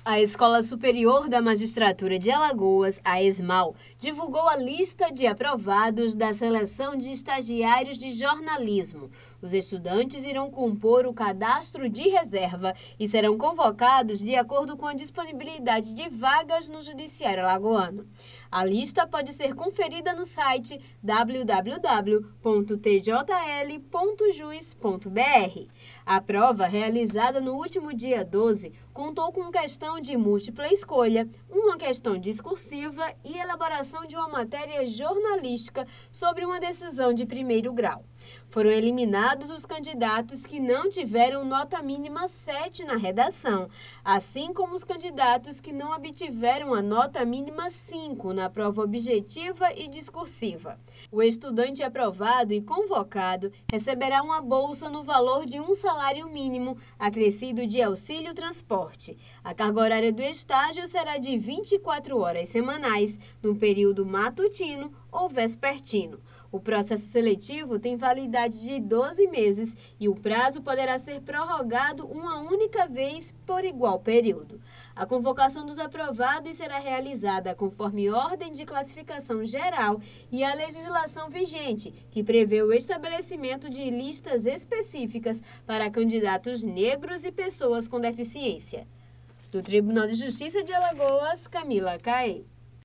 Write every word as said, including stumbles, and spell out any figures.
A Escola Superior da Magistratura de Alagoas, a ESMAL, divulgou a lista de aprovados da seleção de estagiários de jornalismo. Os estudantes irão compor o cadastro de reserva e serão convocados de acordo com a disponibilidade de vagas no Judiciário alagoano. A lista pode ser conferida no site w w w ponto t j l ponto juiz ponto b r. A prova, realizada no último dia doze, contou com questão de múltipla escolha, uma questão discursiva e elaboração de uma matéria jornalística sobre uma decisão de primeiro grau. Foram eliminados os candidatos que não tiveram nota mínima sete na redação, assim como os candidatos que não obtiveram a nota mínima cinco na prova objetiva e discursiva. O estudante aprovado e convocado receberá uma bolsa no valor de um salário mínimo, acrescido de auxílio transporte. A carga horária do estágio será de vinte e quatro horas semanais, no período matutino ou vespertino. O processo seletivo tem validade de doze meses e o prazo poderá ser prorrogado uma única vez por igual período. A convocação dos aprovados será realizada conforme ordem de classificação geral e a legislação vigente, que prevê o estabelecimento de listas específicas para candidatos negros e pessoas com deficiência. Do Tribunal de Justiça de Alagoas, Camila Caê.